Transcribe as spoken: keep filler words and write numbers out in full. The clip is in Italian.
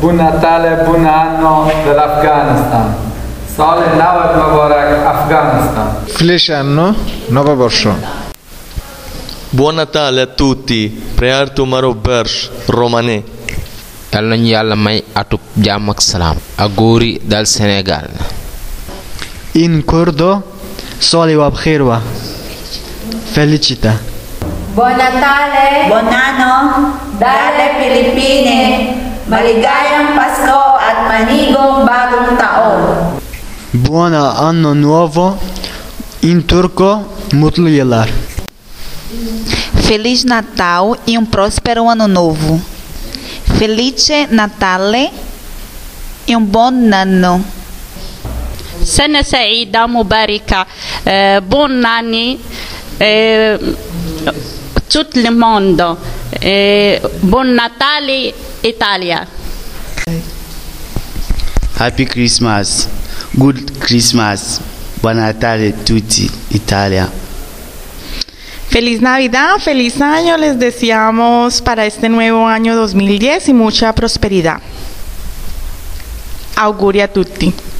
Buon Natale, buon anno dell'Afghanistan. Sale Nawab Mubarak, Afghanistan. Felice anno, Novoborș. Buon Natale a tutti, Preartu Maroberș, Romane. Yàlla ñu yàlla may atub jàmm ak salaam ak góori dal Sénégal. In curdo, soli wa bkhirwa. Felicita. Buon Natale, buon anno dalle Filippine. Maligayang Pasko at manigong bagong taon. Buon anno nuovo. In turco, mutlu yıllar. Feliz Natal e um próspero ano novo. Felice Natale e un buon anno. سنة سعيدة مباركة. Buon anni tutto il mondo. Buon Natale Italia. Happy Christmas. Good Christmas. Buon Natale tutti Italia. Feliz Navidad, feliz año les deseamos para este nuevo año dos mil diez y mucha prosperidad. Auguri a tutti.